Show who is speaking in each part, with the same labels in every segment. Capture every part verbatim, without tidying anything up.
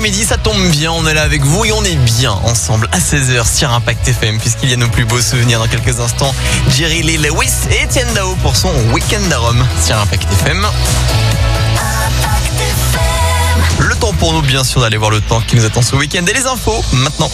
Speaker 1: après-midi, ça tombe bien, on est là avec vous et on est bien ensemble à seize heures sur Impact F M puisqu'il y a nos plus beaux souvenirs dans quelques instants. Jerry Lee Lewis et Etienne Dao pour son Week-end à Rome sur Impact F M. Le temps pour nous, bien sûr, d'aller voir le temps qui nous attend ce week-end et les infos maintenant.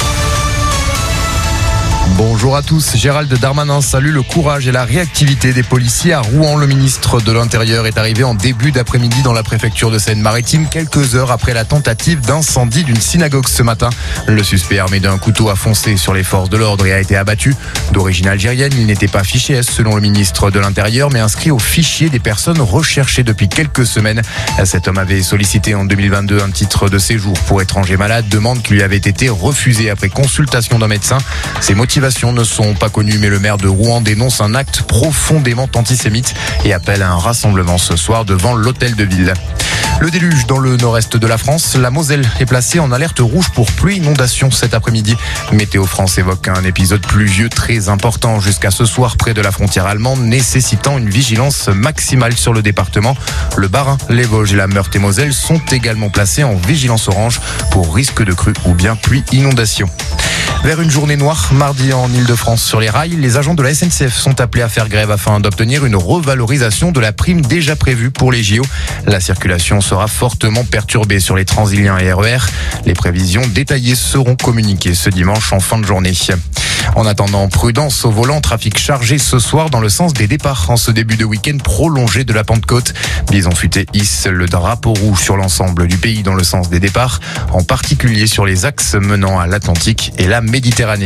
Speaker 2: Bonjour à tous, Gérald Darmanin salue le courage et la réactivité des policiers à Rouen. Le ministre de l'Intérieur est arrivé en début d'après-midi dans la préfecture de Seine-Maritime, quelques heures après la tentative d'incendie d'une synagogue ce matin. Le suspect armé d'un couteau a foncé sur les forces de l'ordre et a été abattu. D'origine algérienne, il n'était pas fiché S selon le ministre de l'Intérieur, mais inscrit au fichier des personnes recherchées depuis quelques semaines. Cet homme avait sollicité en deux mille vingt-deux un titre de séjour pour étranger malade, demande qui lui avait été refusée après consultation d'un médecin. Ses motivations ne sont pas connues, mais le maire de Rouen dénonce un acte profondément antisémite et appelle à un rassemblement ce soir devant l'hôtel de ville. Le déluge dans le nord-est de la France, la Moselle est placée en alerte rouge pour pluie inondation cet après-midi. Météo France évoque un épisode pluvieux très important jusqu'à ce soir près de la frontière allemande, nécessitant une vigilance maximale sur le département. Le Bas-Rhin, les Vosges et la Meurthe-et-Moselle sont également placés en vigilance orange pour risque de crue ou bien pluie inondation. Vers une journée noire, mardi en Ile-de-France sur les rails, les agents de la S N C F sont appelés à faire grève afin d'obtenir une revalorisation de la prime déjà prévue pour les J O. La circulation sera fortement perturbée sur les Transiliens et R E R. Les prévisions détaillées seront communiquées ce dimanche en fin de journée. En attendant, prudence au volant, trafic chargé ce soir dans le sens des départs en ce début de week-end prolongé de la Pentecôte. Bison Futé hisse le drapeau rouge sur l'ensemble du pays dans le sens des départs, en particulier sur les axes menant à l'Atlantique et la Méditerranée.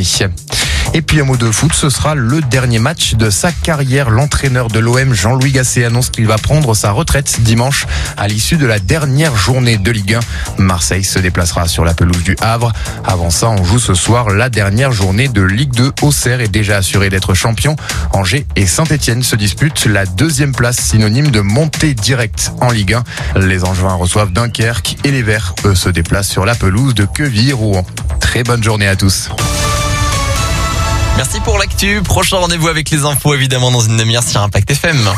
Speaker 2: Et puis un mot de foot, ce sera le dernier match de sa carrière. L'entraîneur de l'O M, Jean-Louis Gasset, annonce qu'il va prendre sa retraite dimanche à l'issue de la dernière journée de Ligue un. Marseille se déplacera sur la pelouse du Havre. Avant ça, on joue ce soir la dernière journée de Ligue deux. Auxerre est déjà assuré d'être champion. Angers et Saint-Etienne se disputent la deuxième place, synonyme de montée directe en Ligue un. Les Angevins reçoivent Dunkerque et les Verts, eux, se déplacent sur la pelouse de Quevilly-Rouen. Très bonne journée à tous.
Speaker 1: Merci pour l'actu. Prochain rendez-vous avec les infos, évidemment, dans une demi-heure sur Impact F M.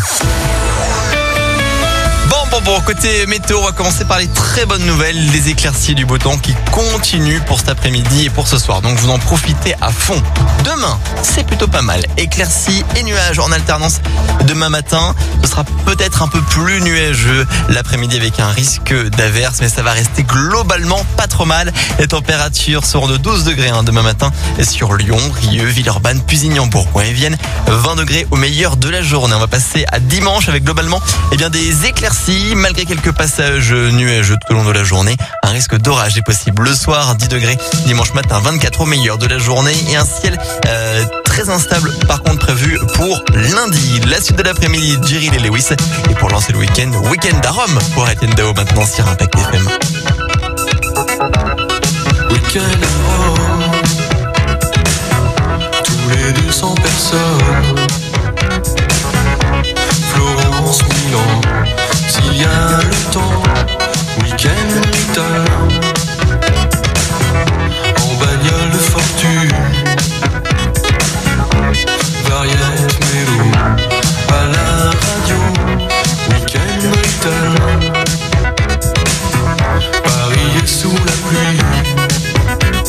Speaker 1: Bon, bon, bon, côté météo, on va commencer par les très bonnes nouvelles. Les éclaircies du beau temps qui continuent pour cet après-midi et pour ce soir. Donc, vous en profitez à fond. Demain, c'est plutôt pas mal. Éclaircies et nuages en alternance. Demain matin, ce sera peut-être un peu plus nuageux l'après-midi avec un risque d'averse, mais ça va rester globalement pas trop mal. Les températures seront de douze degrés hein, demain matin sur Lyon, Rieux, Villeurbanne, Pusignan, Bourgoin et Vienne. vingt degrés au meilleur de la journée. On va passer à dimanche avec globalement eh bien, des éclaircies, malgré quelques passages nuageux tout au long de la journée. Un risque d'orage est possible le soir, dix degrés. Dimanche matin, vingt-quatre au meilleur de la journée et un ciel euh, très instable par contre prévu pour lundi. La suite de l'après-midi, Jerry Lee Lewis. Et pour lancer le week-end, week-end à Rome pour Etienne Dao maintenant sur Impact F M.
Speaker 3: Week-end à Rome, tous les deux cents personnes. Florence, Milan, s'il y a le temps. Week-end return, en bagnole de fortune. Variette, mélo, à la radio. Week-end return, Paris est sous la pluie.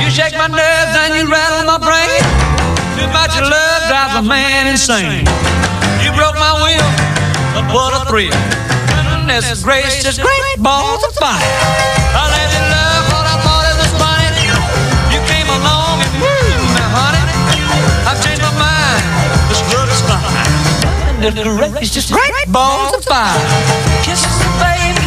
Speaker 4: You shake my nerves and you rattle my brain. Too much of love drives a man insane. You broke my will, but what a thrill. Goodness gracious, great balls of fire. I let you love what I thought it was funny. You came along and woo, now honey, I've changed my mind. This love is fine. Goodness gracious, great balls of fire. Kisses me, baby.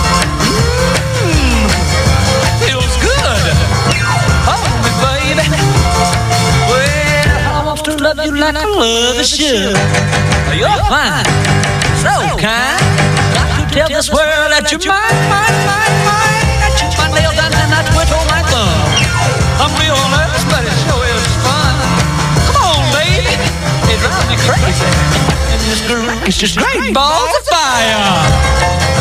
Speaker 4: Mmm, feels good. Hold me, baby. Well, I want to love you like I love the should. You're fine, so kind. Got to tell this world that you're mine, mine, mine, mine. I chew my nails down and I twiddle my thumb. I'm real nervous, but it sure is fun. Come on, baby, it drives me crazy. And this girl is just great balls of fire.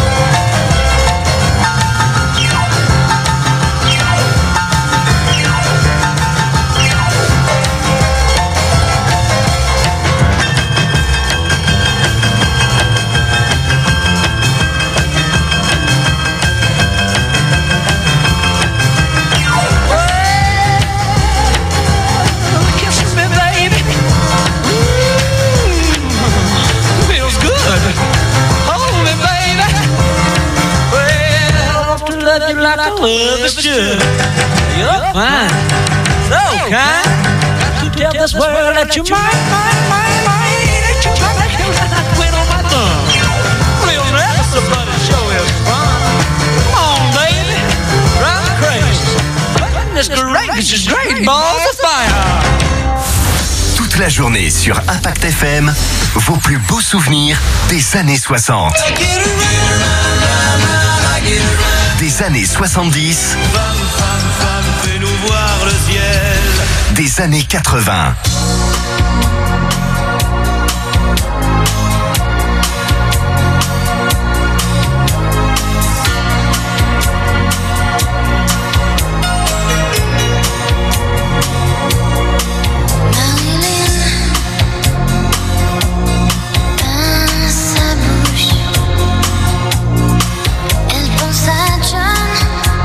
Speaker 4: You like I love is should. You're fine, so kind. Got to tell this world that you're mine, mine, mine, mine. That you're mine, like you like I quit on my thumb. Real nervous, but it sure is fun. Come on, baby, drive me crazy. Goodness gracious, great balls of fire.
Speaker 5: Toute la journée sur Impact F M, vos plus beaux souvenirs des années soixante. Des années soixante-dix.
Speaker 3: Femme, femme, femme, fais-nous voir le ciel.
Speaker 5: Des années quatre-vingts.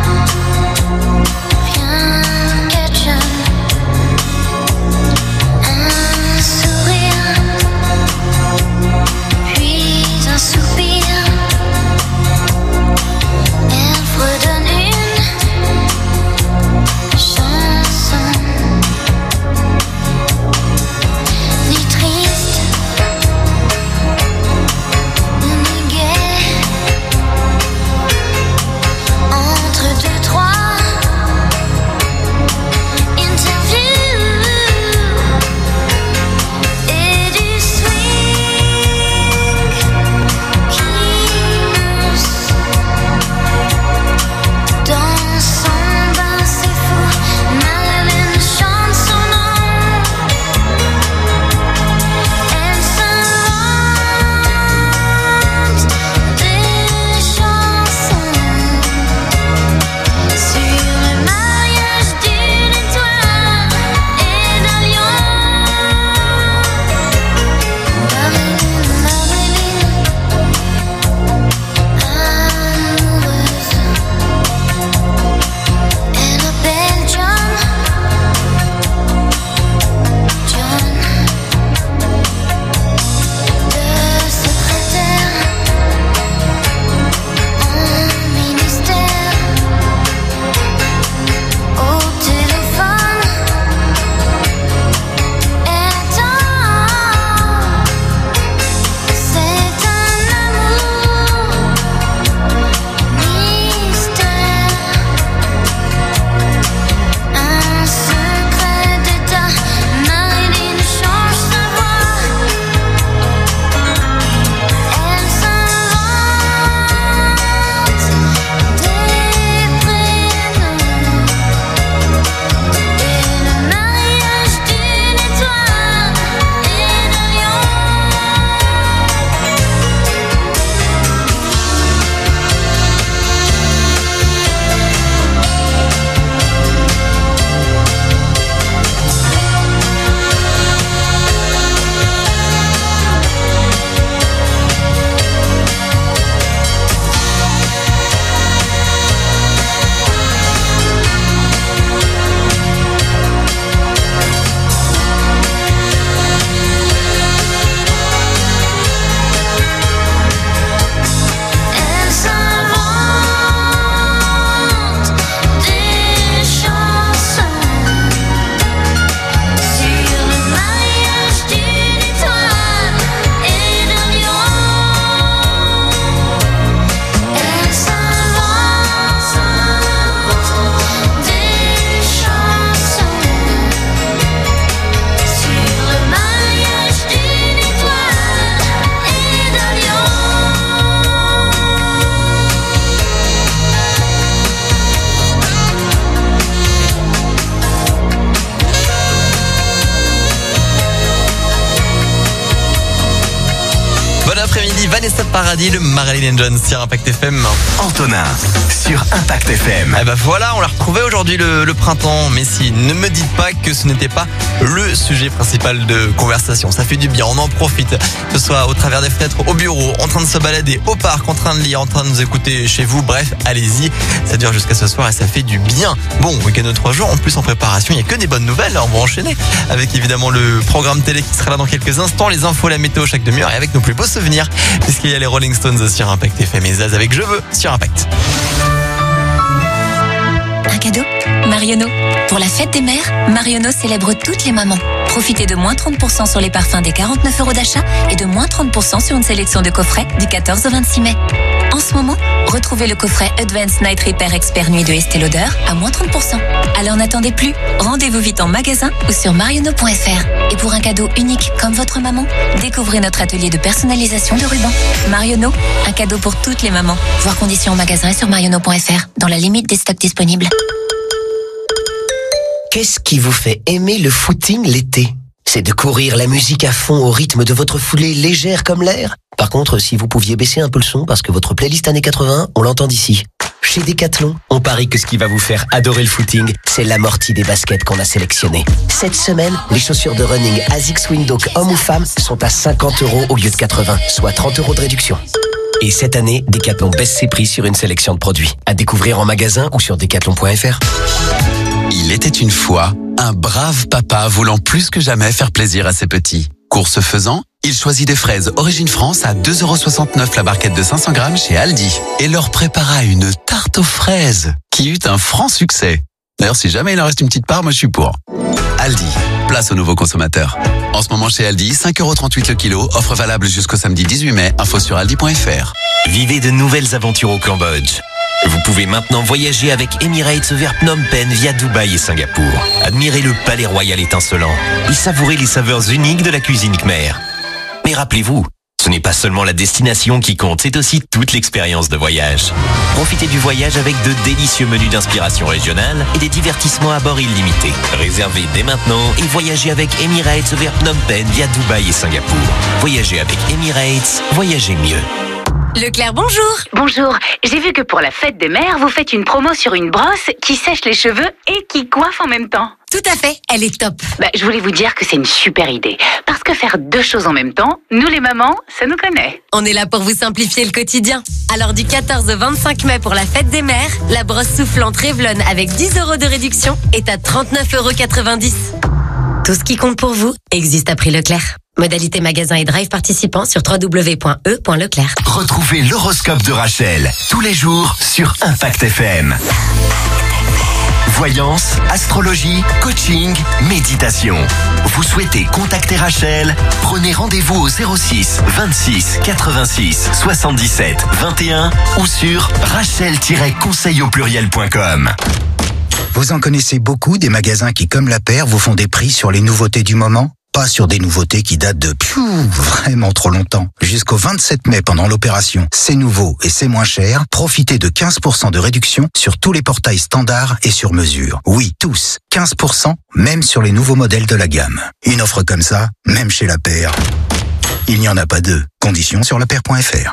Speaker 6: Viens, catch up.
Speaker 1: après-midi, Vanessa Paradis, le Marilyn Jones sur Impact F M.
Speaker 5: Antonin, sur Impact F M.
Speaker 1: Eh ben voilà, on l'a retrouvé aujourd'hui le, le printemps. Mais si, ne me dites pas que ce n'était pas le sujet principal de conversation. Ça fait du bien, on en profite. Que ce soit au travers des fenêtres, au bureau, en train de se balader, au parc, en train de lire, en train de nous écouter chez vous. Bref, allez-y. Ça dure jusqu'à ce soir et ça fait du bien. Bon, week-end de trois jours. En plus, en préparation, il n'y a que des bonnes nouvelles. On va enchaîner avec évidemment le programme télé qui sera là dans quelques instants. Les infos, la météo chaque demi-heure et avec nos plus beaux souvenirs. Puisqu'il y a les Rolling Stones sur Impact F M et Zaz avec Je veux sur Impact.
Speaker 6: Un cadeau Marionneau. Pour la fête des mères, Marionneau célèbre toutes les mamans. Profitez de moins trente pour cent sur les parfums des quarante-neuf euros d'achat et de moins trente pour cent sur une sélection de coffrets du quatorze au vingt-six mai. En ce moment, retrouvez le coffret Advanced Night Repair Expert Nuit de Estée Lauder à moins trente pour cent. Alors n'attendez plus, rendez-vous vite en magasin ou sur marionneau point f r. Et pour un cadeau unique comme votre maman, découvrez notre atelier de personnalisation de rubans. Marionneau, un cadeau pour toutes les mamans. Voir conditions en magasin et sur marionneau point f r, dans la limite des stocks disponibles.
Speaker 7: Qu'est-ce qui vous fait aimer le footing l'été ? C'est de courir la musique à fond au rythme de votre foulée légère comme l'air ? Par contre, si vous pouviez baisser un peu le son parce que votre playlist années quatre-vingts, on l'entend d'ici. Chez Decathlon, on parie que ce qui va vous faire adorer le footing, c'est l'amorti des baskets qu'on a sélectionnées. Cette semaine, les chaussures de running ASICS Windhoek hommes ou femmes sont à cinquante euros au lieu de quatre-vingts, soit trente euros de réduction. Et cette année, Decathlon baisse ses prix sur une sélection de produits. À découvrir en magasin ou sur decathlon point f r.
Speaker 8: Il était une fois un brave papa voulant plus que jamais faire plaisir à ses petits. Course faisant, il choisit des fraises Origine France à deux euros soixante-neuf la barquette de cinq cents grammes chez Aldi et leur prépara une tarte aux fraises qui eut un franc succès. D'ailleurs, si jamais il en reste une petite part, moi je suis pour. Aldi, place aux nouveaux consommateurs. En ce moment chez Aldi, cinq euros trente-huit le kilo, offre valable jusqu'au samedi dix-huit mai, info sur aldi point f r.
Speaker 9: Vivez de nouvelles aventures au Cambodge. Vous pouvez maintenant voyager avec Emirates vers Phnom Penh via Dubaï et Singapour. Admirez le palais royal étincelant et savourez les saveurs uniques de la cuisine khmer. Mais rappelez-vous, ce n'est pas seulement la destination qui compte, c'est aussi toute l'expérience de voyage. Profitez du voyage avec de délicieux menus d'inspiration régionale et des divertissements à bord illimités. Réservez dès maintenant et voyagez avec Emirates vers Phnom Penh via Dubaï et Singapour. Voyagez avec Emirates, voyagez mieux.
Speaker 10: Leclerc, bonjour.
Speaker 11: Bonjour. J'ai vu que pour la fête des mères, vous faites une promo sur une brosse qui sèche les cheveux et qui coiffe en même temps.
Speaker 10: Tout à fait, elle est top.
Speaker 11: Bah, je voulais vous dire que c'est une super idée. Parce que faire deux choses en même temps, nous les mamans, ça nous connaît.
Speaker 10: On est là pour vous simplifier le quotidien. Alors du quatorze au vingt-cinq mai pour la fête des mères, la brosse soufflante Revlon avec dix euros de réduction est à trente-neuf euros quatre-vingt-dix. Tout ce qui compte pour vous existe à prix Leclerc. Modalité magasin et drive participant sur w w w point e point leclerc.
Speaker 5: Retrouvez l'horoscope de Rachel tous les jours sur Impact F M. Voyance, astrologie, coaching, méditation. Vous souhaitez contacter Rachel? Prenez rendez-vous au zéro six vingt-six quatre-vingt-six soixante-dix-sept vingt et un ou sur rachel tiret conseil au pluriel point com.
Speaker 12: Vous en connaissez beaucoup des magasins qui, comme la paire, vous font des prix sur les nouveautés du moment? Pas sur des nouveautés qui datent de piou, vraiment trop longtemps. Jusqu'au vingt-sept mai pendant l'opération C'est nouveau et c'est moins cher, profitez de quinze pour cent de réduction sur tous les portails standards et sur mesure. Oui, tous. quinze pour cent, même sur les nouveaux modèles de la gamme. Une offre comme ça, même chez la paire, il n'y en a pas deux. Conditions sur la paire point f r.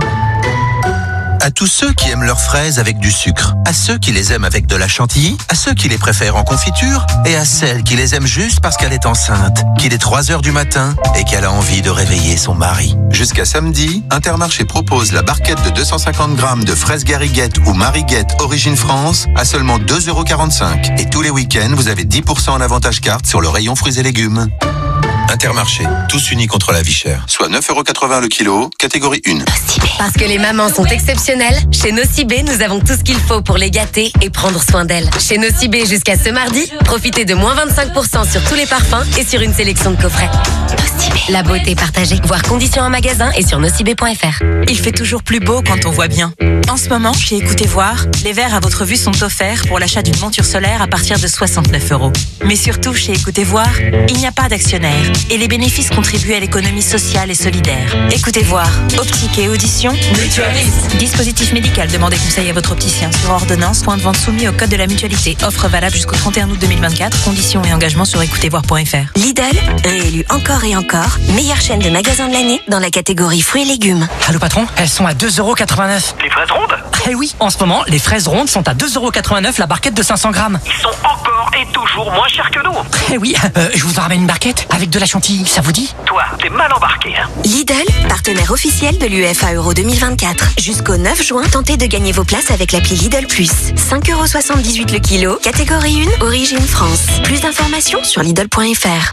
Speaker 13: À tous ceux qui aiment leurs fraises avec du sucre, à ceux qui les aiment avec de la chantilly, à ceux qui les préfèrent en confiture et à celles qui les aiment juste parce qu'elle est enceinte, qu'il est trois heures du matin et qu'elle a envie de réveiller son mari.
Speaker 14: Jusqu'à samedi, Intermarché propose la barquette de deux cent cinquante grammes de fraises Gariguette ou Mariguette Origine France à seulement deux euros quarante-cinq. Et tous les week-ends, vous avez dix pour cent en avantage carte sur le rayon fruits et légumes. Intermarché, tous unis contre la vie chère. Soit neuf euros quatre-vingts le kilo, catégorie un.
Speaker 10: Parce que les mamans sont exceptionnelles, chez Nocibé, nous avons tout ce qu'il faut pour les gâter et prendre soin d'elles. Chez Nocibé, jusqu'à ce mardi, profitez de moins vingt-cinq pour cent sur tous les parfums et sur une sélection de coffrets. Nocibé. La beauté partagée. Voir conditions en magasin et sur nocibé point f r.
Speaker 15: Il fait toujours plus beau quand on voit bien. En ce moment, chez Écoutez Voir, les verres à votre vue sont offerts pour l'achat d'une monture solaire à partir de soixante-neuf euros. Mais surtout, chez Écoutez Voir, il n'y a pas d'actionnaire. et les bénéfices contribuent à l'économie sociale et solidaire. Écoutez voir, optique et audition, Mutualiste. Dispositif médical, demandez conseil à votre opticien sur ordonnance, point de vente soumis au code de la mutualité. Offre valable jusqu'au trente et un août deux mille vingt-quatre, conditions et engagements sur écoutez voir point f r.
Speaker 16: Lidl, réélu encore et encore, meilleure chaîne de magasins de l'année dans la catégorie fruits et légumes.
Speaker 17: Allô patron, elles sont à deux euros quatre-vingt-neuf.
Speaker 18: Les fraises rondes?
Speaker 17: Eh oui, en ce moment, les fraises rondes sont à deux euros quatre-vingt-neuf la barquette de cinq cents grammes.
Speaker 18: Ils sont encore et toujours moins chers que nous.
Speaker 17: Eh oui, euh, je vous en ramène une barquette avec de la chantilly, ça vous dit?
Speaker 18: Toi, t'es mal embarqué, hein.
Speaker 16: Lidl, partenaire officiel de l'U E F A Euro deux mille vingt-quatre. Jusqu'au neuf juin, tentez de gagner vos places avec l'appli Lidl Plus. cinq euros soixante-dix-huit le kilo, catégorie un, origine France. Plus d'informations sur Lidl point f r.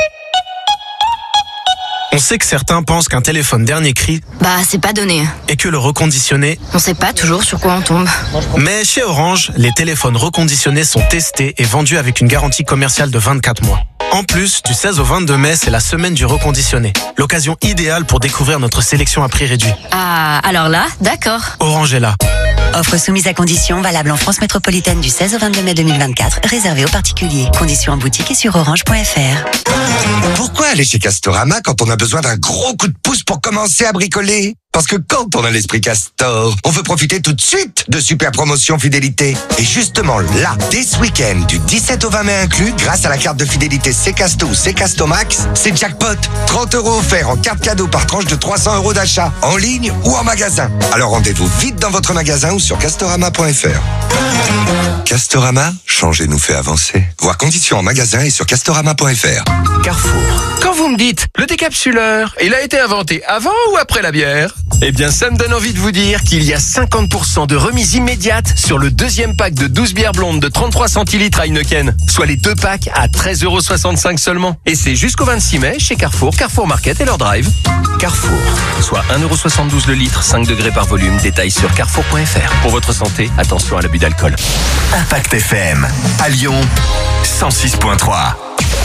Speaker 19: On sait que certains pensent qu'un téléphone dernier cri,
Speaker 20: bah c'est pas donné.
Speaker 19: Et que le reconditionné,
Speaker 20: on sait pas toujours sur quoi on tombe.
Speaker 19: Mais chez Orange, les téléphones reconditionnés sont testés et vendus avec une garantie commerciale de vingt-quatre mois. En plus, du seize au vingt-deux mai, c'est la semaine du reconditionné. L'occasion idéale pour découvrir notre sélection à prix réduit.
Speaker 20: Ah, alors là, d'accord.
Speaker 19: Orange est là.
Speaker 21: Offre soumise à conditions, valable en France métropolitaine du seize au vingt-deux mai deux mille vingt-quatre, réservée aux particuliers. Conditions en boutique et sur orange point f r.
Speaker 22: Pourquoi aller chez Castorama quand on a besoin d'un gros coup de pouce pour commencer à bricoler? Parce que quand on a l'esprit Castor, on veut profiter tout de suite de super promotions fidélité. Et justement là, dès ce week-end, du dix-sept au vingt mai inclus, grâce à la carte de fidélité Ccasto ou Ccasto Max, c'est jackpot. trente euros offerts en carte cadeau par tranche de trois cents euros d'achat, en ligne ou en magasin. Alors rendez-vous vite dans votre magasin ou sur castorama point f r. Castorama, changer nous fait avancer. Voir conditions en magasin et sur castorama point f r.
Speaker 23: Carrefour. Quand vous me dites, le décapsuleur, il a été inventé avant ou après la bière? Eh bien, ça me donne envie de vous dire qu'il y a cinquante pour cent de remise immédiate sur le deuxième pack de douze bières blondes de trente-trois centilitres à Heineken. Soit les deux packs à treize euros soixante-cinq seulement. Et c'est jusqu'au vingt-six mai chez Carrefour, Carrefour Market et leur drive. Carrefour, soit un euro soixante-douze le litre, cinq degrés par volume. Détails sur carrefour point f r. Pour votre santé, attention à l'abus d'alcool.
Speaker 5: Impact F M, à Lyon, cent six point trois.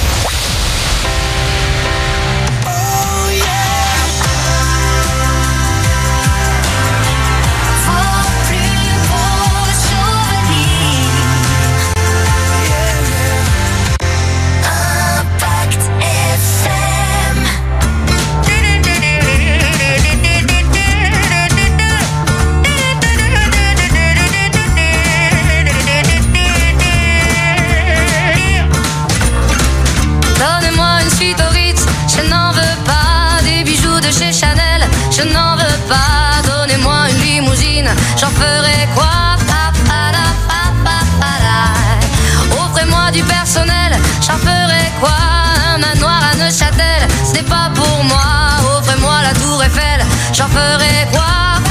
Speaker 24: J'en ferai quoi? Offrez-moi du personnel, j'en ferai quoi? Un manoir à Neuchâtel, ce n'est pas pour moi. Offrez-moi la tour Eiffel, j'en ferai quoi?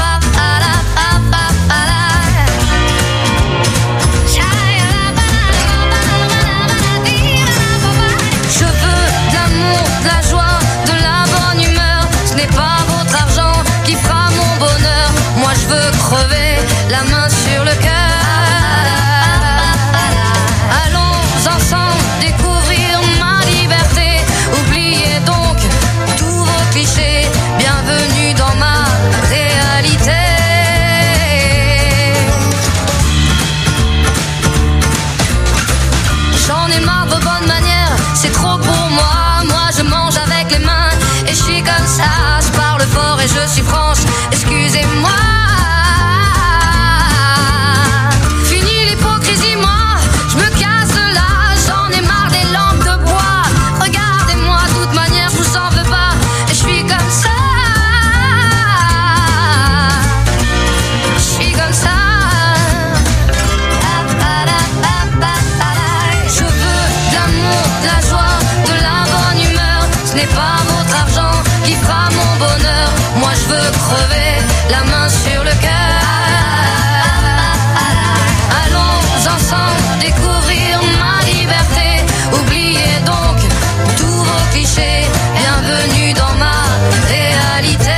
Speaker 24: Je veux de l'amour, de la joie, de la bonne humeur. Ce n'est pas votre argent qui fera mon bonheur. Moi je veux crever la main sur le cœur. Allons ensemble découvrir ma liberté. Oubliez donc tous vos clichés. Bienvenue dans ma réalité. J'en ai marre de vos bonnes manières, c'est trop pour moi. Moi je mange avec les mains et je suis comme ça. Je parle fort et je suis franche, excusez-moi. Crever la main sur le cœur. Allons ensemble découvrir ma liberté. Oubliez donc tous vos clichés. Bienvenue dans ma réalité.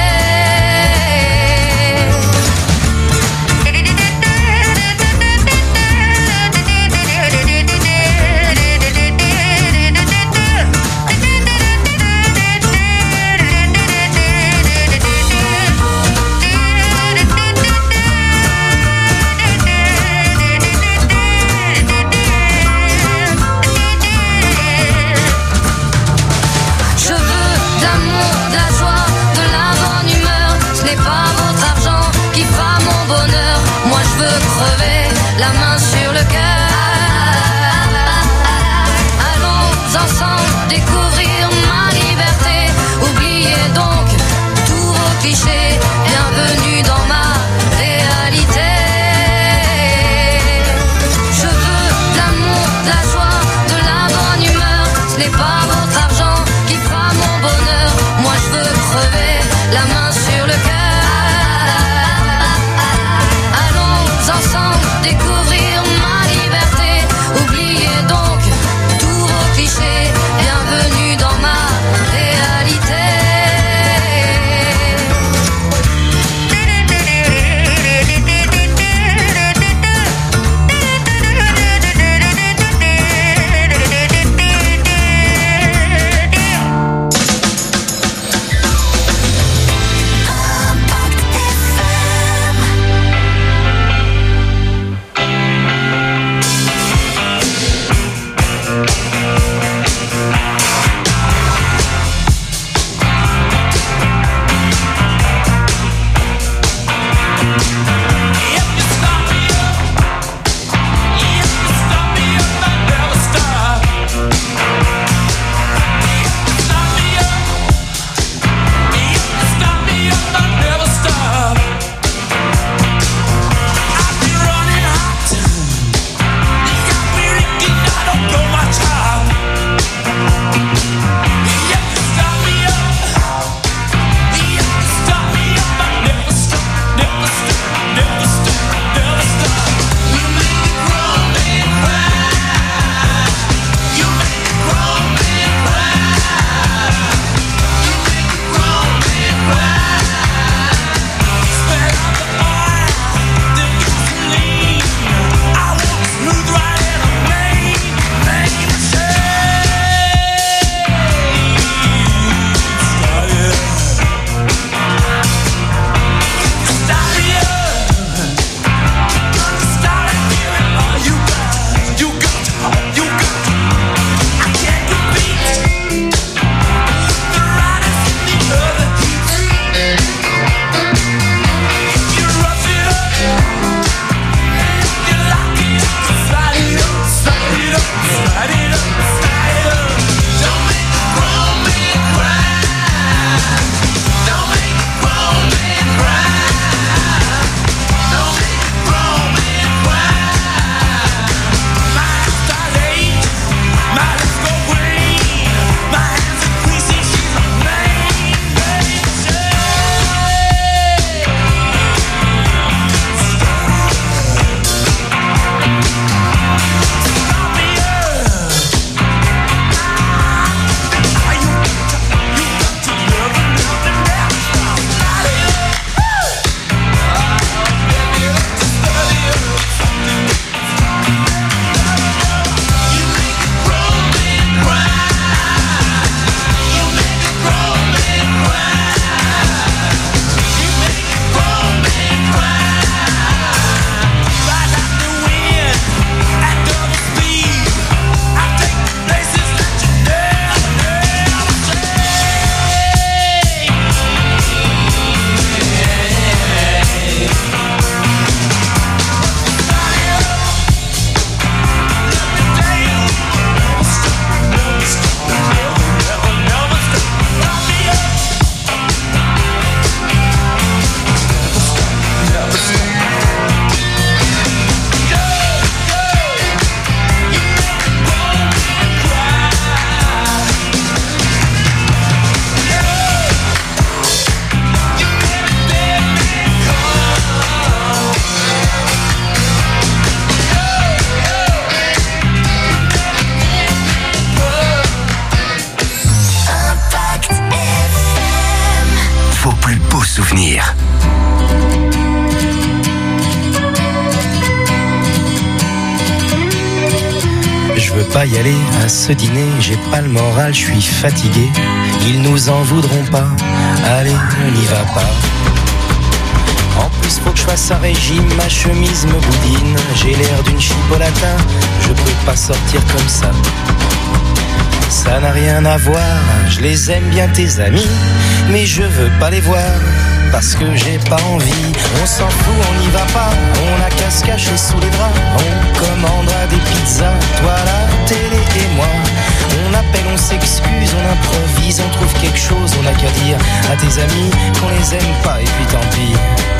Speaker 1: pas y aller à ce dîner, j'ai pas le moral, je suis fatigué. Ils nous en voudront pas, allez, on n'y va pas. En plus faut que je fasse un régime, ma chemise me boudine. J'ai l'air d'une chipolata, je peux pas sortir comme ça. Ça n'a rien à voir, je les aime bien tes amis, mais je veux pas les voir, parce que j'ai pas envie. On s'en fout, on n'y va pas, on a qu'à se cacher sous les draps. On commandera des pizzas, toi la télé et moi. On appelle, on s'excuse, on improvise, on trouve quelque chose, on a qu'à dire à tes amis qu'on les aime pas et puis tant pis.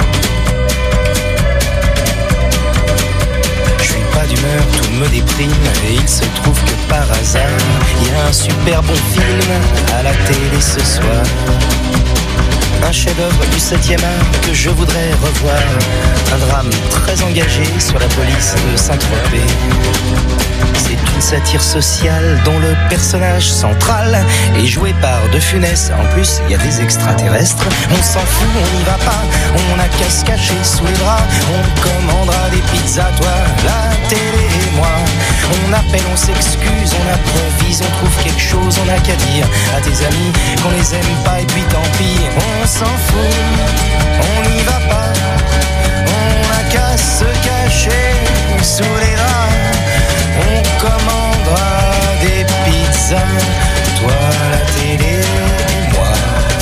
Speaker 1: Pas d'humeur, tout me déprime, et il se trouve que par hasard, il y a un super bon film à la télé ce soir. Un chef-d'œuvre du septième art que je voudrais revoir. Un drame très engagé sur la police de Saint-Tropez. C'est une satire sociale dont le personnage central est joué par De Funès. En plus, il y a des extraterrestres. On s'en fout, on n'y va pas. On a qu'à se cacher sous les draps. On commandera des pizzas, toi, la télé et moi. On appelle, on s'excuse, on improvise, on trouve quelque chose, on a qu'à dire à tes amis qu'on les aime pas et puis tant pis. On s'en fout, on n'y va pas. On a qu'à se cacher sous les draps. On commandera des pizzas, toi la télé et moi.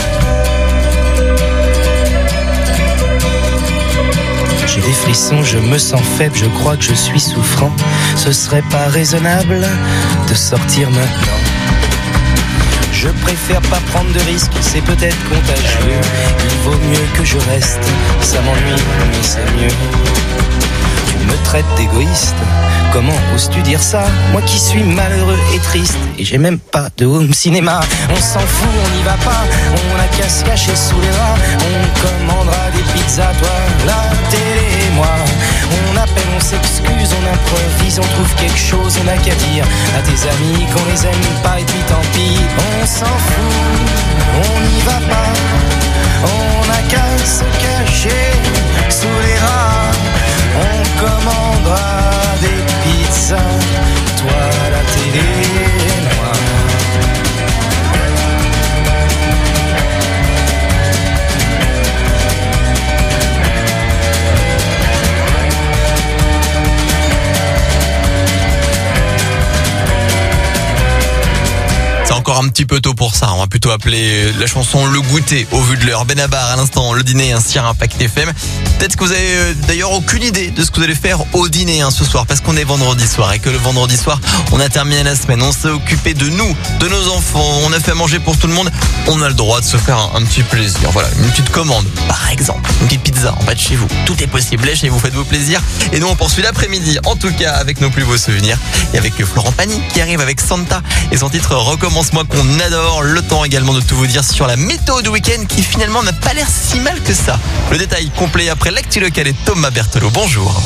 Speaker 1: J'ai des frissons, je me sens faible, je crois que je suis souffrant. Ce serait pas raisonnable de sortir maintenant. Je préfère pas prendre de risques, c'est peut-être contagieux. Il vaut mieux que je reste, ça m'ennuie, mais c'est mieux. Tu me traites d'égoïste, comment oses-tu dire ça? Moi qui suis malheureux et triste, et j'ai même pas de home cinéma. On s'en fout, on n'y va pas, on a qu'à se cacher sous les draps. On commandera des pizzas, toi, la télé et moi. On appelle, on s'excuse, on improvise, on trouve quelque chose, on a qu'à dire à tes amis qu'on les aime pas et puis tant pis. On s'en fout, on n'y va pas, on a qu'à se cacher sous les draps. On commandera des pizzas, toi la télé et moi.
Speaker 2: C'est encore un petit peu tôt pour ça. On va plutôt appeler la chanson Le Goûter au vu de l'heure. Benabar à l'instant, le dîner, un sur Impact F M. Peut-être que vous avez euh, d'ailleurs aucune idée de ce que vous allez faire au dîner hein, ce soir, parce qu'on est vendredi soir et que le vendredi soir, on a terminé la semaine. On s'est occupé de nous, de nos enfants. On a fait manger pour tout le monde. On a le droit de se faire un, un petit plaisir. Voilà, une petite commande, par exemple, une petite pizza en bas de chez vous. Tout est possible. Chez vous, faites-vous plaisir. Et nous, on poursuit l'après-midi, en tout cas avec nos plus beaux souvenirs et avec Florent Pagny qui arrive avec Santa et son titre Recommence-moi qu'on adore. Le temps également de tout vous dire sur la météo du week-end qui finalement n'a pas l'air si mal que ça. Le détail complet après l'actu local et Thomas Berthelot. Bonjour.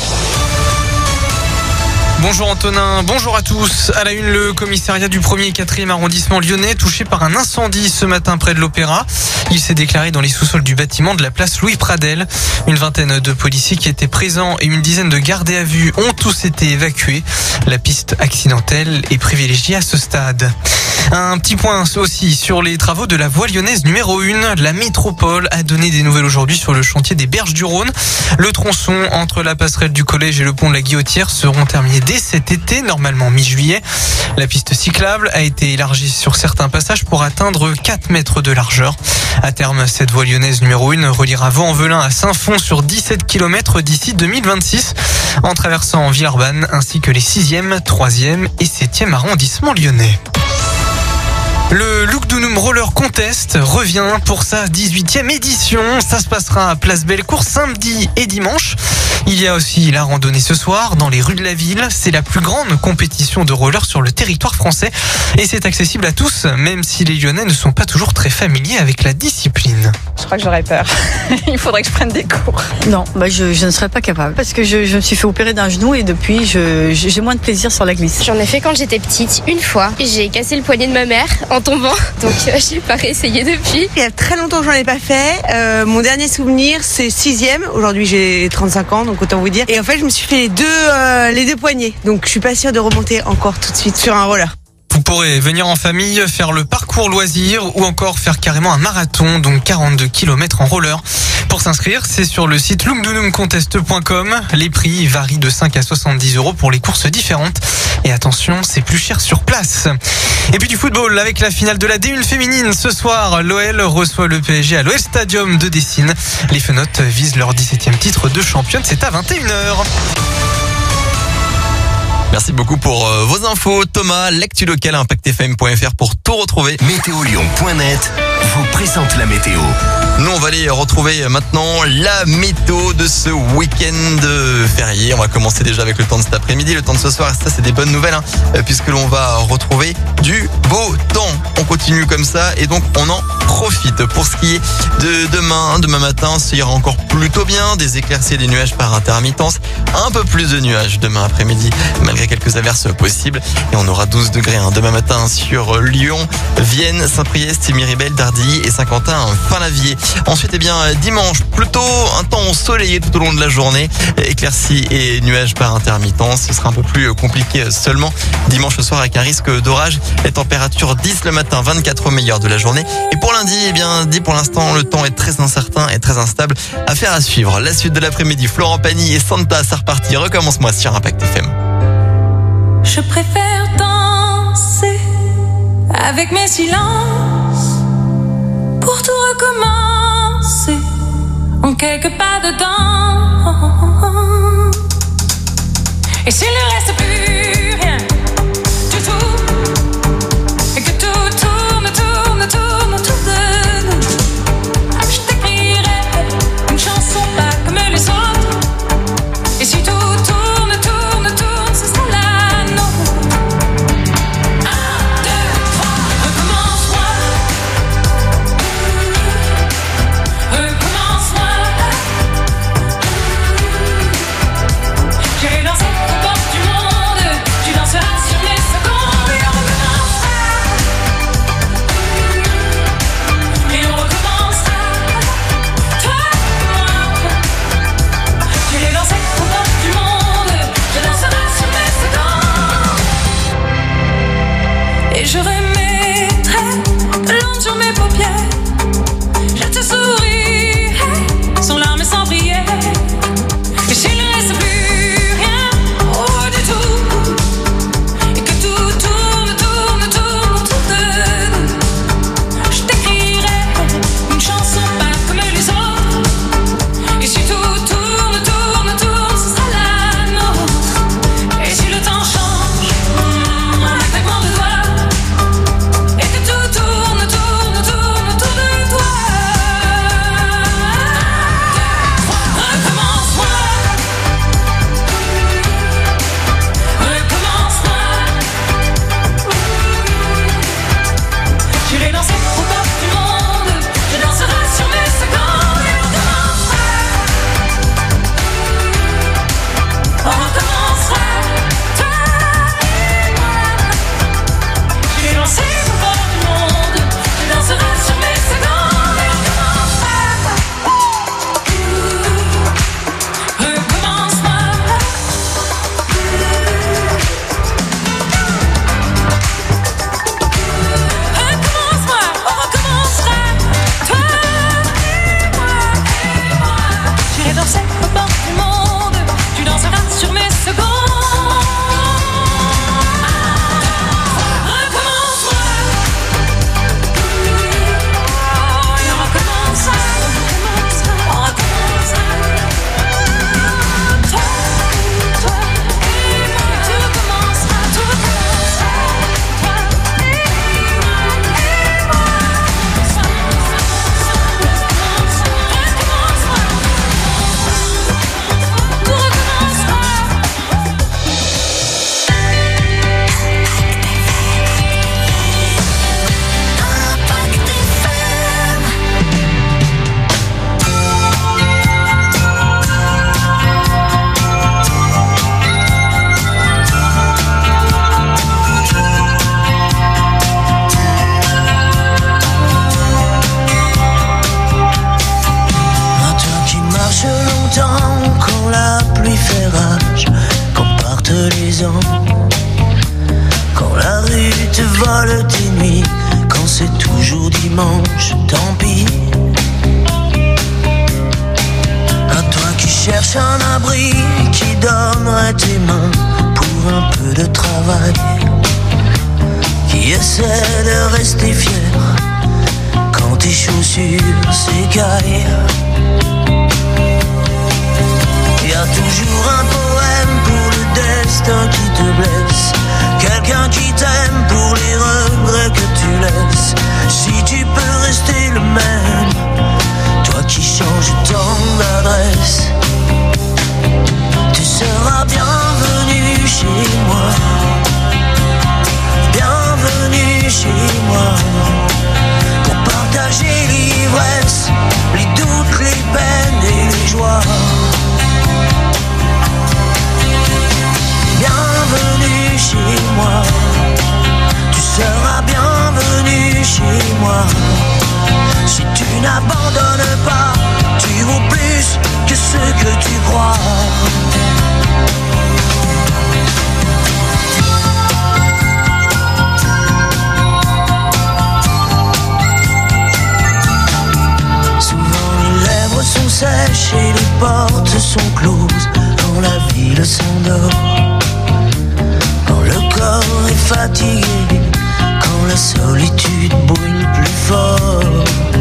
Speaker 3: Bonjour Antonin, bonjour à tous. À la une, le commissariat du premier et quatrième arrondissement lyonnais touché par un incendie ce matin près de l'Opéra. Il s'est déclaré dans les sous-sols du bâtiment de la place Louis Pradel. Une vingtaine de policiers qui étaient présents et une dizaine de gardés à vue ont tous été évacués. La piste accidentelle est privilégiée à ce stade. Un petit point aussi sur les travaux de la voie lyonnaise numéro un. La métropole a donné des nouvelles aujourd'hui sur le chantier des Berges du Rhône. Le tronçon entre la passerelle du collège et le pont de la Guillotière seront terminés dès cet été, normalement mi-juillet. La piste cyclable a été élargie sur certains passages pour atteindre quatre mètres de largeur. À terme, cette voie lyonnaise numéro un reliera Vaux-en-Velin à Saint-Fond sur dix-sept kilomètres d'ici deux mille vingt-six, en traversant Villeurbanne ainsi que les sixième, troisième et septième arrondissements lyonnais. Le Look Dounoum Roller Contest revient pour sa dix-huitième édition. Ça se passera à Place Bellecour samedi et dimanche. Il y a aussi la randonnée ce soir dans les rues de la ville. C'est la plus grande compétition de roller sur le territoire français et c'est accessible à tous, même si les Lyonnais ne sont pas toujours très familiers avec la discipline.
Speaker 4: Je crois que j'aurais peur. Il faudrait que je prenne des cours.
Speaker 25: Non, bah je, je ne serais pas capable parce que je, je me suis fait opérer d'un genou et depuis je, j'ai moins de plaisir sur la glisse.
Speaker 26: J'en ai fait quand j'étais petite, une fois. J'ai cassé le poignet de ma mère en tombant, donc euh, j'ai pas réessayé depuis.
Speaker 27: Il y a très longtemps que j'en ai pas fait. Euh, mon dernier souvenir c'est sixième. Aujourd'hui j'ai trente-cinq ans, donc
Speaker 6: donc autant vous dire. Et en fait, je me suis fait les deux, euh, les deux poignets. Donc, je suis pas sûre de remonter encore tout de suite sur un roller.
Speaker 3: Vous pourrez venir en famille, faire le parcours loisir ou encore faire carrément un marathon, donc quarante-deux kilomètres en roller. Pour s'inscrire, c'est sur le site lumdunumcontest point com. Les prix varient de cinq à soixante-dix euros pour les courses différentes. Et attention, c'est plus cher sur place. Et puis du football avec la finale de la D un féminine. Ce soir, l'O L reçoit le P S G à l'O L Stadium de Dessine. Les Fenotes visent leur dix-septième titre de championne. C'est à vingt et une heures.
Speaker 2: Merci beaucoup pour euh, vos infos. Thomas, l'actu locale à impact f m point f r pour tout retrouver.
Speaker 5: météolion point net vous présente la météo.
Speaker 2: Nous, on va aller retrouver maintenant la météo de ce week-end férié. On va commencer déjà avec le temps de cet après-midi, le temps de ce soir. Ça, c'est des bonnes nouvelles, hein, puisque l'on va retrouver du beau temps. On continue comme ça et donc on en profite. Pour ce qui est de demain, demain matin, ça ira encore plutôt bien. Des éclaircies et des nuages par intermittence. Un peu plus de nuages demain après-midi, malgré quelques averses possibles. Et on aura douze degrés hein, demain matin sur Lyon, Vienne, Saint-Priest, Miribel, Dardilly et Saint-Quentin, Fin-Lavier. Ensuite, eh bien, dimanche, plutôt un temps ensoleillé tout au long de la journée. Éclaircies et nuages par intermittence. Ce sera un peu plus compliqué seulement dimanche soir avec un risque d'orage. Les températures dix le matin, vingt-quatre au meilleur de la journée. Et pour lundi, eh bien, dit pour l'instant, le temps est très incertain et très instable. Affaire à suivre. La suite de l'après-midi, Florent Pagny et Santa, c'est reparti. Recommence-moi sur Impact F M.
Speaker 7: Je préfère danser avec mes silences pour tout recommencer en quelques pas dedans. Et s'il ne reste plus rien du tout et que tout tourne, tourne, tourne autour de nous, je t'écrirai une chanson pas comme les autres. Et si tout tourne, tourne, tourne, ce sera la nôtre. Un, deux, trois, recommence-moi. Recommence-moi. J'irai danser aux portes du monde. Tu danseras sur mes secondes. Et on recommencera. Et on recommencera. Toi et moi. J'irai danser aux portes du monde. Je danserai sur mes secondes. Et je remettrai de l'ombre sur mes paupières. Je te sourirai sans larmes et sans prière. Et s'il ne reste plus rien, oh du tout, et que tout tourne, tourne, tourne autour de nous, je t'écrirai une chanson pas comme les autres. Et si tout tourne, tourne, tourne, ce sera la nôtre. Et si le temps change, en un claquement de doigts, et que tout tourne, tourne, tourne autour de toi,
Speaker 1: nuit, quand c'est toujours dimanche, tant pis. À toi qui cherches un abri, qui donnerait tes mains pour un peu de travail, qui essaie de rester fier quand tes chaussures s'écaillent. Y a toujours un poème pour le destin qui te blesse, quelqu'un qui t'aime pour les regrets que tu laisses. Si tu peux rester le même, toi qui changes tant d'adresse, tu seras bienvenu chez moi, bienvenue chez moi, pour partager l'ivresse, les doutes, les peines et les joies. Bienvenue chez moi, tu seras bienvenue chez moi. Si tu n'abandonnes pas, tu vaux plus que ce que tu crois. Sont sèches et les portes sont closes, quand la ville s'endort, quand le corps est fatigué, quand la solitude brûle plus fort.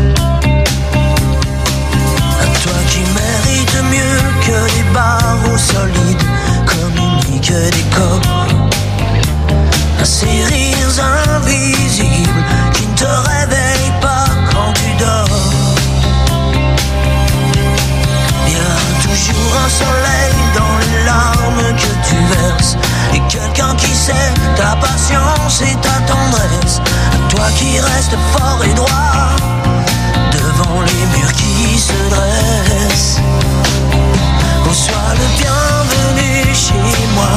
Speaker 1: À toi qui mérites mieux que des barreaux solides, communiquent des corps, à ces rires invisibles qui ne te réveillent pas quand tu dors. Toujours un soleil dans les larmes que tu verses, et quelqu'un qui sait ta patience et ta tendresse. À toi qui restes fort et droit devant les murs qui se dressent. Oh, sois le bienvenu chez moi,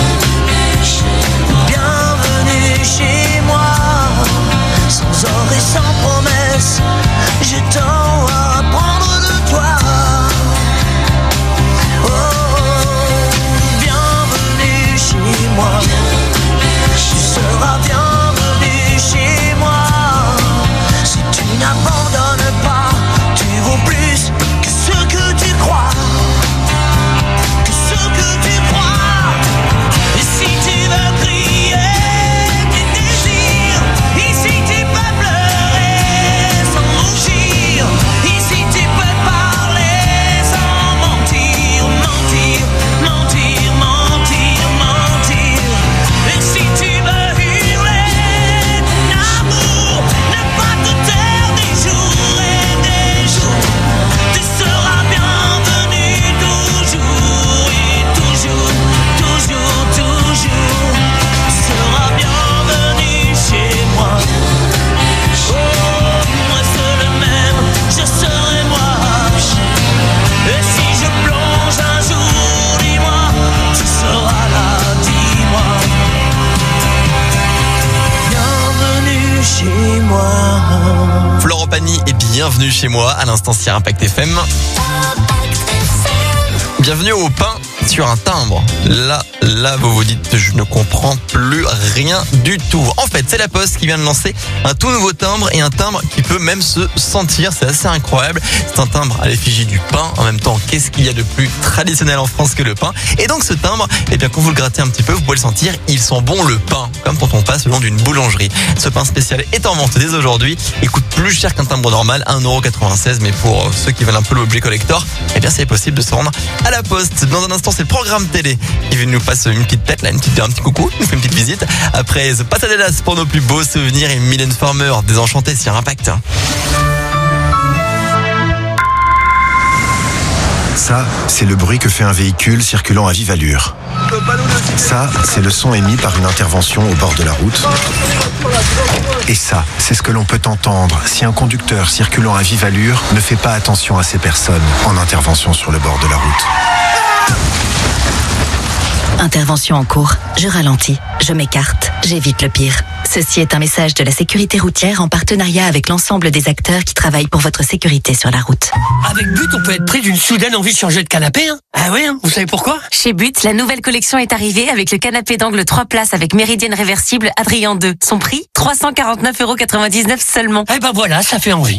Speaker 1: bienvenue chez moi, sans or et sans promesse. J'ai tant à apprendre de toi. Moi, tu seras bienvenu chez moi. Si tu n'abandonnes pas, tu vaux plus que ce que tu crois, que ce que tu crois. Et si tu veux crier tes désirs, ici tu peux pleurer sans rougir, ici tu peux parler sans mentir, mentir, mentir, mentir, mentir. Et si tu veux hurler ton amour, ne pas te taire des jours et des jours, tu seras bienvenu toujours et toujours, toujours, toujours. Tu seras bienvenu chez moi. Oh, moi seul même, je serai moi. Et si je plonge un jour, dis-moi, tu seras là, dis-moi. Bienvenue chez moi.
Speaker 2: Florent Pagny et bienvenue chez moi à l'instant sur Impact F M. Bienvenue au pain sur un timbre. Là, là, vous vous dites, je ne comprends plus rien du tout. En fait, c'est la Poste qui vient de lancer un tout nouveau timbre et un timbre qui peut même se sentir. C'est assez incroyable. C'est un timbre à l'effigie du pain. En même temps, qu'est-ce qu'il y a de plus traditionnel en France que le pain? Et donc, ce timbre, eh bien, quand vous le grattez un petit peu, vous pouvez le sentir. Il sent bon le pain, comme quand on passe le long d'une boulangerie. Ce pain spécial est en vente dès aujourd'hui. Il coûte plus cher qu'un timbre normal, un euro quatre-vingt-seize. Mais pour ceux qui veulent un peu l'objet collector, eh bien, c'est possible de se rendre à la Poste. Dans un instant, c'est le programme télé qui nous passe une petite tête, là, une petite, un petit coucou, nous fait une petite visite. Après, The Pasadelas pour nos plus beaux souvenirs et Mylène Farmer, Désenchantée sur Impact.
Speaker 8: Ça, c'est le bruit que fait un véhicule circulant à vive allure. Ça, c'est le son émis par une intervention au bord de la route. Et ça, c'est ce que l'on peut entendre si un conducteur circulant à vive allure ne fait pas attention à ces personnes en intervention sur le bord de la route.
Speaker 21: Intervention en cours. Je ralentis. Je m'écarte. J'évite le pire. Ceci est un message de la sécurité routière en partenariat avec l'ensemble des acteurs qui travaillent pour votre sécurité sur la route.
Speaker 17: Avec But, on peut être pris d'une soudaine envie de changer de canapé. Hein. Ah ouais, hein, vous savez pourquoi?
Speaker 15: Chez But, la nouvelle collection est arrivée avec le canapé d'angle trois places avec méridienne réversible Adrien deux. Son prix, trois cent quarante-neuf euros quatre-vingt-dix-neuf seulement.
Speaker 17: Eh ben voilà, ça fait envie.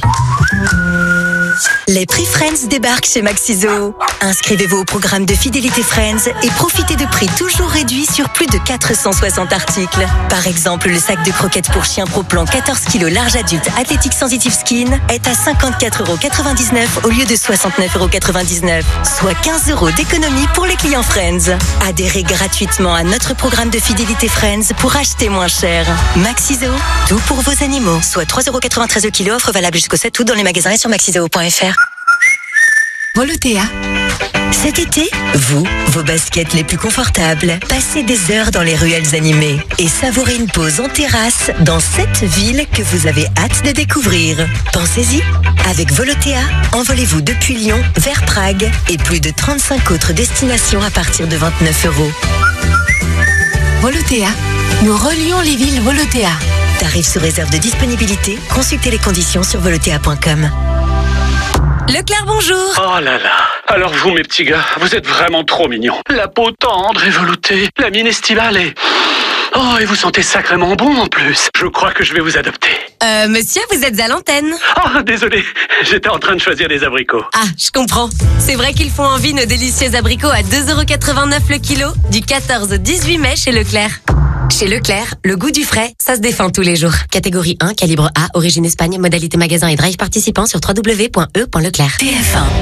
Speaker 21: Les prix Friends débarquent chez Maxiso. Inscrivez-vous au programme de fidélité Friends et profitez de prix toujours réduits sur plus de quatre cent soixante articles. Par exemple, le sac de croquettes pour chien Pro Plan quatorze kilos large adulte Athletic Sensitive Skin est à cinquante-quatre euros quatre-vingt-dix-neuf au lieu de soixante-neuf euros quatre-vingt-dix-neuf, soit quinze euros d'économie pour les clients Friends. Adhérez gratuitement à notre programme de fidélité Friends pour acheter moins cher. Maxiso, tout pour vos animaux. Soit trois euros quatre-vingt-treize le kilo, offre valable jusqu'au sept août dans les magasins et sur maxiso point f r. Volotea. Cet été, vous, vos baskets les plus confortables, passez des heures dans les ruelles animées et savourez une pause en terrasse dans cette ville que vous avez hâte de découvrir. Pensez-y, avec Volotea, envolez-vous depuis Lyon vers Prague et plus de trente-cinq autres destinations à partir de vingt-neuf euros. Volotea, nous relions les villes Volotea. Tarifs sous réserve de disponibilité, consultez les conditions sur volotea point com.
Speaker 15: Leclerc, bonjour.
Speaker 9: Oh là là. Alors vous, mes petits gars, vous êtes vraiment trop mignons. La peau tendre et veloutée, la mine estivale et... Oh, et vous sentez sacrément bon en plus. Je crois que je vais vous adopter.
Speaker 15: Euh, monsieur, vous êtes à l'antenne.
Speaker 9: Oh, désolé, j'étais en train de choisir des abricots.
Speaker 15: Ah, je comprends. C'est vrai qu'ils font envie nos délicieux abricots à deux euros quatre-vingt-neuf le kilo, du quatorze au dix-huit mai chez Leclerc. Chez Leclerc, le goût du frais, ça se défend tous les jours. Catégorie un, calibre A, origine Espagne, modalité magasin et drive participant sur w w w point e point leclerc.
Speaker 21: T F un.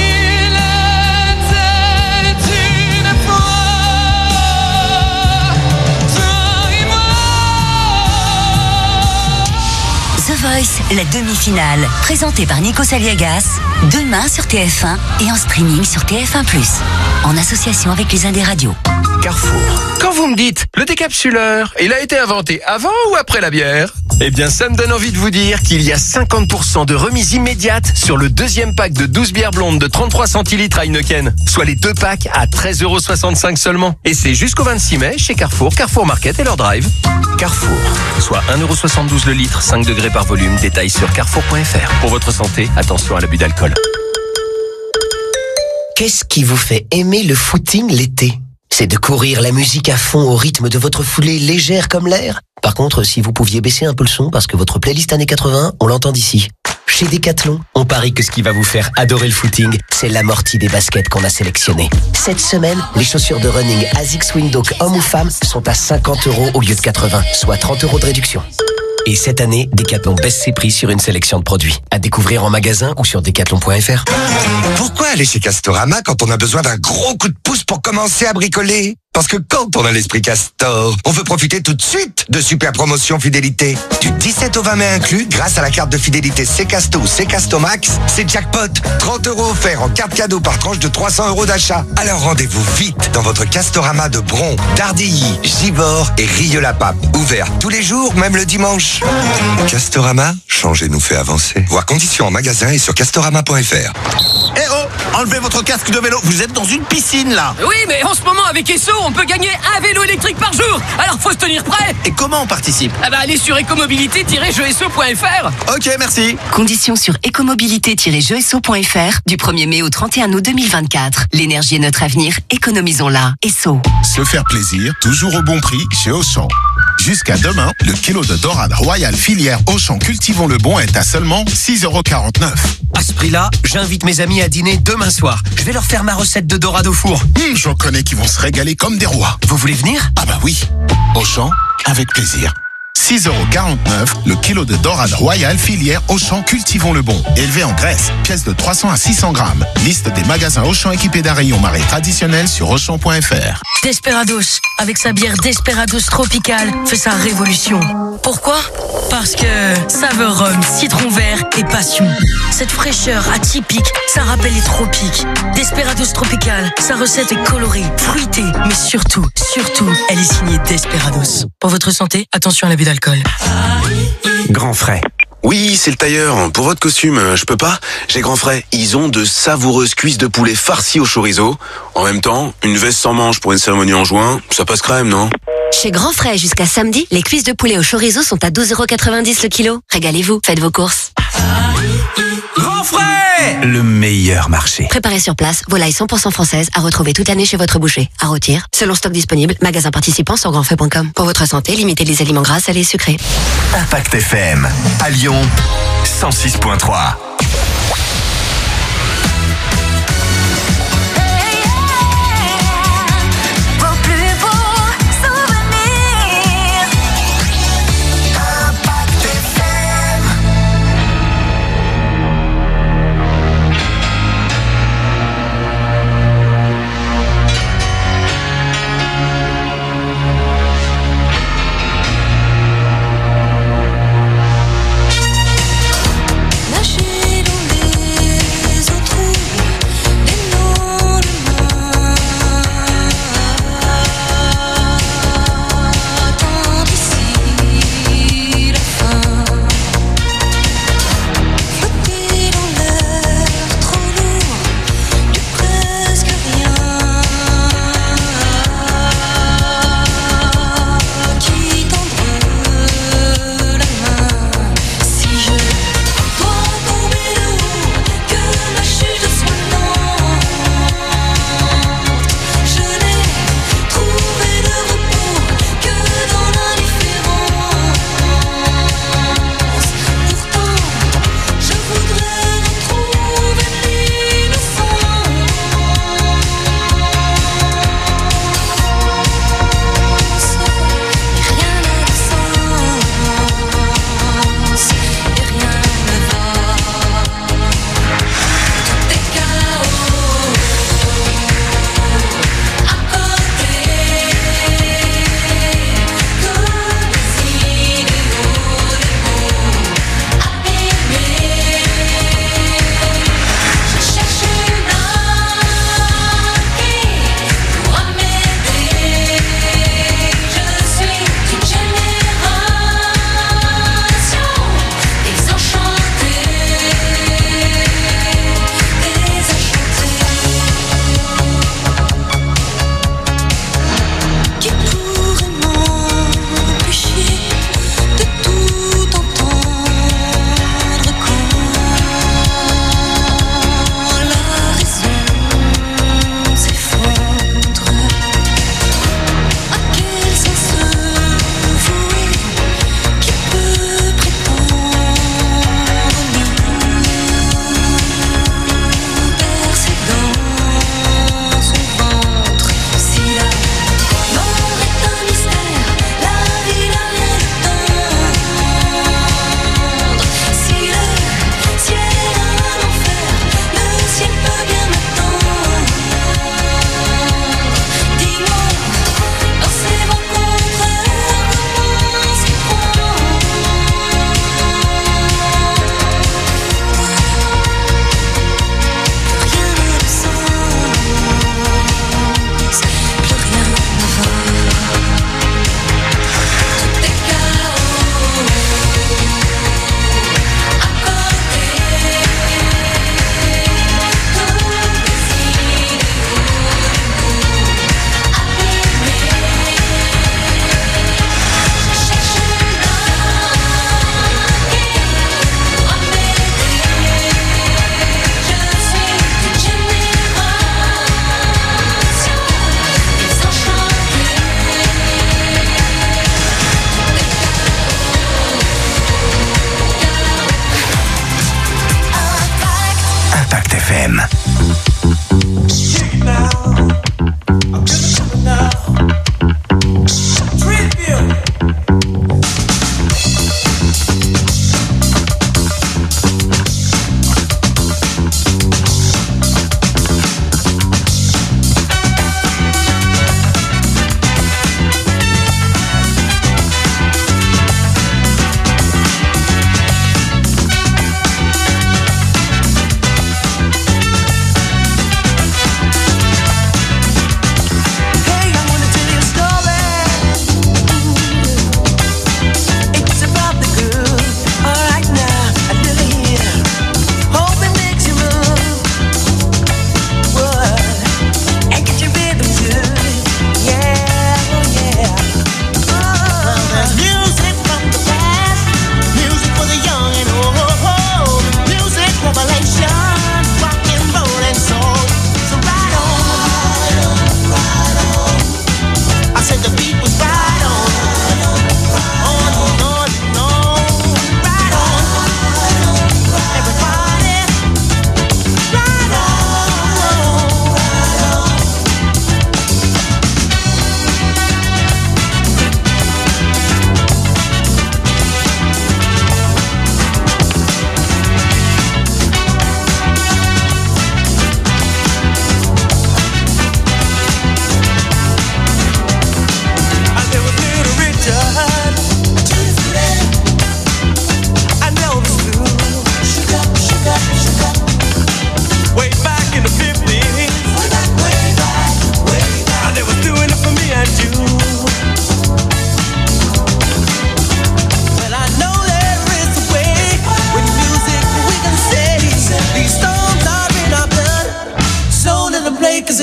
Speaker 21: The Voice, la demi-finale, présentée par Nico Saliagas, demain sur T F un et en streaming sur T F un plus, en association avec les Indes Radios.
Speaker 23: Carrefour. Quand vous me dites, le décapsuleur, il a été inventé avant ou après la bière? Eh bien, ça me donne envie de vous dire qu'il y a cinquante pour cent de remise immédiate sur le deuxième pack de douze bières blondes de trente-trois centilitres à Heineken, soit les deux packs à treize euros soixante-cinq seulement. Et c'est jusqu'au vingt-six mai chez Carrefour, Carrefour Market et leur drive. Carrefour, soit un euro soixante-douze le litre, cinq degrés par volume, détail sur carrefour point f r. Pour votre santé, attention à l'abus d'alcool.
Speaker 10: Qu'est-ce qui vous fait aimer le footing l'été? C'est de courir la musique à fond au rythme de votre foulée légère comme l'air? Par contre, si vous pouviez baisser un peu le son parce que votre playlist années quatre-vingts, on l'entend d'ici. Chez Decathlon, on parie que ce qui va vous faire adorer le footing, c'est l'amorti des baskets qu'on a sélectionnées. Cette semaine, les chaussures de running ASICS Windhoek hommes ou femmes sont à cinquante euros au lieu de quatre-vingts, soit trente euros de réduction. Et cette année, Decathlon baisse ses prix sur une sélection de produits. À découvrir en magasin ou sur decathlon point f r.
Speaker 22: Pourquoi aller chez Castorama quand on a besoin d'un gros coup de pouce pour commencer à bricoler? Parce que quand on a l'esprit Castor, on veut profiter tout de suite de super promotions fidélité. Du dix-sept au vingt mai inclus, grâce à la carte de fidélité Ccasto ou Ccasto Max, c'est jackpot. trente euros offerts en carte cadeau par tranche de trois cents euros d'achat. Alors rendez-vous vite dans votre Castorama de Bron, d'Ardilly, Givors et Rieux-la-Pape. Ouvert tous les jours, même le dimanche. Castorama, changer nous fait avancer. Voir conditions en magasin et sur castorama point f r.
Speaker 11: Eh oh, enlevez votre casque de vélo, vous êtes dans une piscine là.
Speaker 17: Oui, mais en ce moment avec Esso, on peut gagner un vélo électrique par jour. Alors faut se tenir prêt.
Speaker 11: Et comment on participe?
Speaker 17: Ah bah allez sur écomobilité tiret jeux esso point f r.
Speaker 11: Ok, merci.
Speaker 21: Conditions sur écomobilité tiret jeux esso point f r du premier mai au trente et un août deux mille vingt-quatre. L'énergie est notre avenir, économisons-la. Esso.
Speaker 12: Se faire plaisir, toujours au bon prix chez Auchan. Jusqu'à demain, le kilo de dorade royale filière Auchan Cultivons le Bon est à seulement six euros quarante-neuf.
Speaker 1: À ce prix-là, j'invite mes amis à dîner demain soir. Je vais leur faire ma recette de dorade au four.
Speaker 12: Mmh, j'en connais qui vont se régaler comme des rois.
Speaker 1: Vous voulez venir?
Speaker 12: Ah bah oui. Auchan, avec plaisir. six euros quarante-neuf le kilo de dorade royale filière Auchan Cultivons le Bon. Élevé en Grèce, pièce de trois cents à six cents grammes. Liste des magasins Auchan équipés d'un rayon marée traditionnel sur auchan point f r.
Speaker 21: Desperados, avec sa bière Desperados Tropical, fait sa révolution. Pourquoi? Parce que saveur rhum, citron vert et passion. Cette fraîcheur atypique, ça rappelle les tropiques. Desperados Tropical, sa recette est colorée, fruitée, mais surtout, surtout, elle est signée Desperados. Pour votre santé, attention à l'abus d'alcool.
Speaker 13: Grand frais. Oui, c'est le tailleur. Pour votre costume, euh, je peux pas. J'ai grand frais. Ils ont de savoureuses cuisses de poulet farcies au chorizo. En même temps, une veste sans manche pour une cérémonie en juin, ça passe crème, non?
Speaker 21: Chez Grand Frais, jusqu'à samedi, les cuisses de poulet au chorizo sont à douze euros quatre-vingt-dix le kilo. Régalez-vous, faites vos courses.
Speaker 11: Grand Frais, le meilleur marché.
Speaker 21: Préparez sur place, volailles cent pour cent françaises à retrouver toute l'année chez votre boucher. À rôtir, selon stock disponible, magasin participant sur grandfrais point com. Pour votre santé, limitez les aliments gras, salés et sucrés.
Speaker 5: Impact F M, à Lyon, cent six point trois.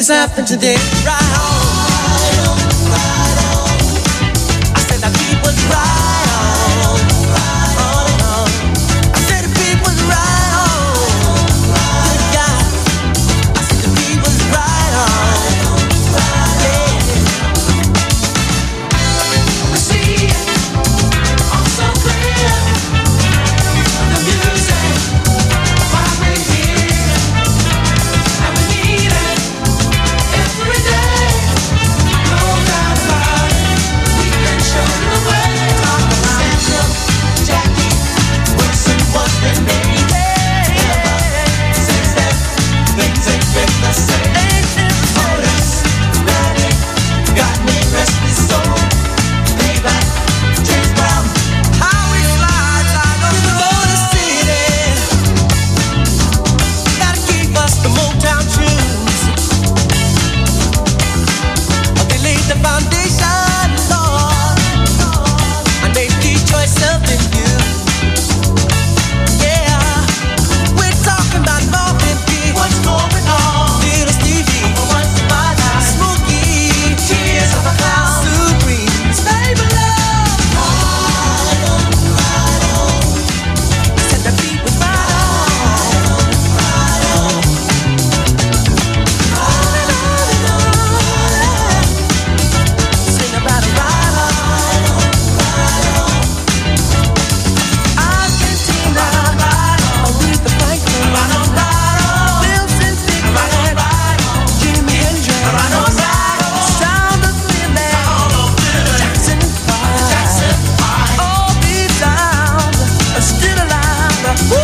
Speaker 14: just happened today. Right on, right on. I said the beat was right on, right on. I said the beat was right on. Good God. I said the beat was right on, yeah. We see it all so clear. The music, why we hear and we need it every day. No doubt about it. We can show the way. Talk about Central, Jackie, Wilson, what they made. Since then, things ain't been the same. Otis, Redding, got me restless soul. Payback, James Brown, how we fly, I go to Motor City. Gotta keep us the Motown tunes. They laid the foundation, Lord, and made Detroit something new. Yeah, we're talking about Marvin Gaye. What's going on? Little Stevie, what's the matter? Smokey, Tears of a Clown, Supremes, baby love. Right on, right on. Said the beat was right on, right on. On and on and on. Sing about it right on, right on. Argentina, right on. Aretha Franklin, right on, right on. Wilson Pickett, right on. Jimi Hendrix, right on, right on. Sound of Philly, Jackson Five, all these sounds are still alive. Woo!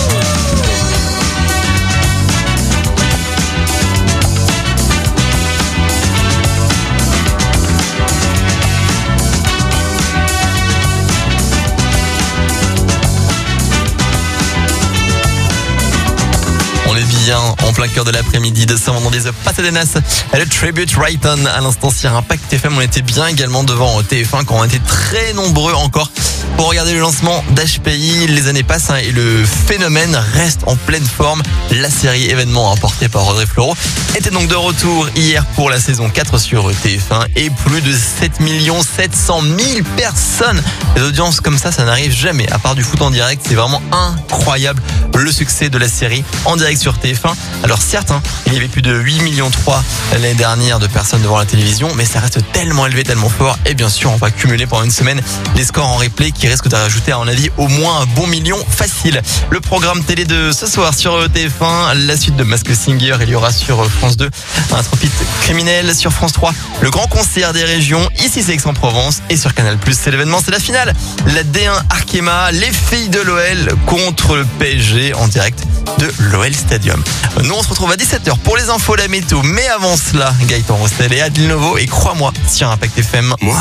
Speaker 2: On est bien en plein cœur de l'après-midi de ce vendredi The Pasadenas et le Tribute Right On à l'instant sur Impact F M. On était bien également devant T F un quand on était très nombreux encore pour regarder le lancement d'H P I. Les années passent hein, et le phénomène reste en pleine forme. La série événement apportée par Audrey Fleurot était donc de retour hier pour la saison quatre sur T F un et plus de sept millions sept cent mille personnes. Les audiences comme ça, ça n'arrive jamais à part du foot en direct. C'est vraiment incroyable le succès de la série en direct sur T F un. Alors certes, hein, il y avait plus de huit millions trois l'année dernière de personnes devant la télévision, mais ça reste tellement élevé, tellement fort. Et bien sûr, on va cumuler pendant une semaine les scores en replay qui risquent de rajouter, à mon avis, au moins un bon million facile. Le programme télé de ce soir sur T F un, la suite de Masked Singer, il y aura sur France deux un tropique criminel, sur France trois le grand concert des régions, ici c'est Aix-en-Provence, et sur Canal plus, c'est l'événement, c'est la finale. La D un Arkema, les filles de l'O L contre le P S G en direct de l'O L Stadium. Nous on se retrouve à dix-sept heures pour les infos, la météo, mais avant cela, Gaëtan Rostel et Adil Novo, et crois-moi, sur Impact F M.
Speaker 16: Moi,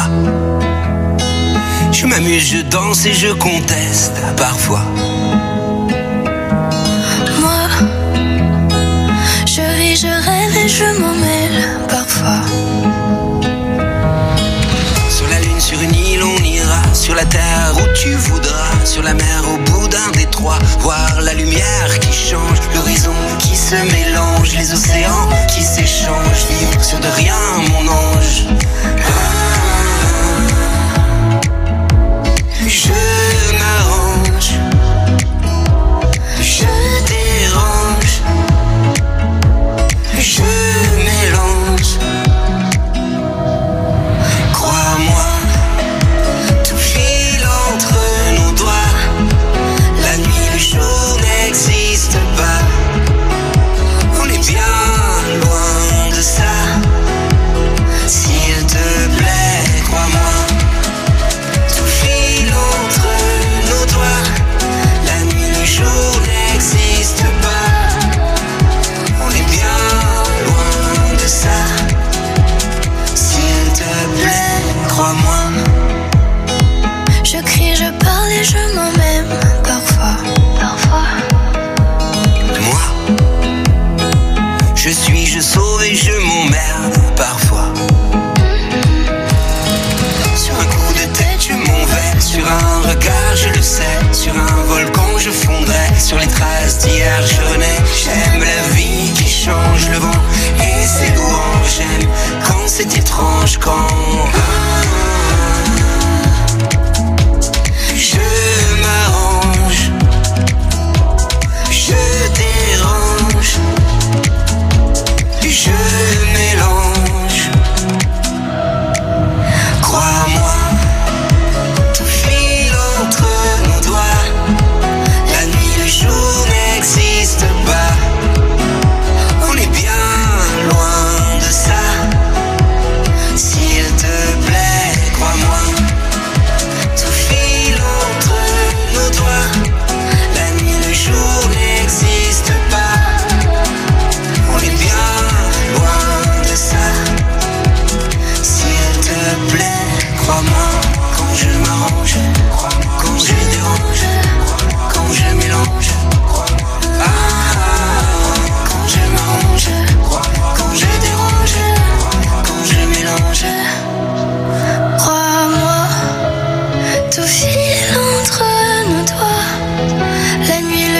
Speaker 16: je m'amuse, je danse et je conteste parfois.
Speaker 18: Moi, je vis, je rêve et je m'en mêle parfois.
Speaker 16: Sur la lune, sur une île, on ira. Sur la terre où tu voudras. Sur la mer, au bout d'un détroit. Voir la lumière qui change, l'horizon qui se mélange, les océans qui s'échangent. Vivre sur de rien, mon ange. Je m'arrange, je dérange, je mélange. Crois-moi, tout file entre nos doigts. La nuit, le jour n'existe pas. On est bien loin de ça. S'il te plaît, crois-moi. Entre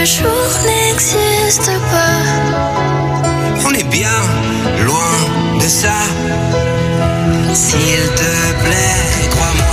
Speaker 18: jour n'existe pas.
Speaker 16: On est bien loin de ça. S'il te plaît, crois-moi.